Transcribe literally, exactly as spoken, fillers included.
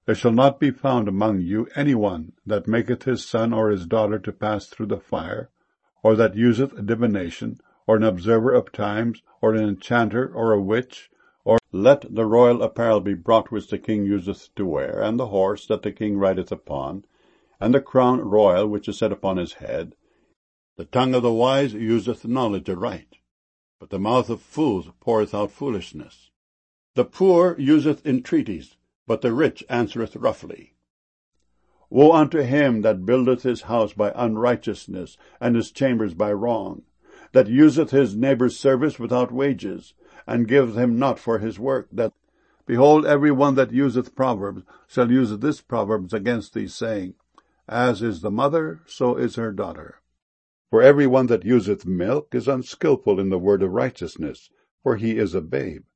There shall not be found among you any one that maketh his son or his daughter to pass through the fire, or that useth divination, or an observer of times, or an enchanter, or a witch, or let the royal apparel be brought which the king useth to wear, and the horse that the king rideth upon, and the crown royal which is set upon his head. The tongue of the wise useth knowledge aright, but the mouth of fools poureth out foolishness. The poor useth entreaties, but the rich answereth roughly. Woe unto him that buildeth his house by unrighteousness, and his chambers by wrong, that useth his neighbour's service without wages, and giveth him not for his work. That, behold, every one that useth proverbs shall use this proverbs against thee, saying, As is the mother, so is her daughter. For every one that useth milk is unskilful in the word of righteousness, for he is a babe.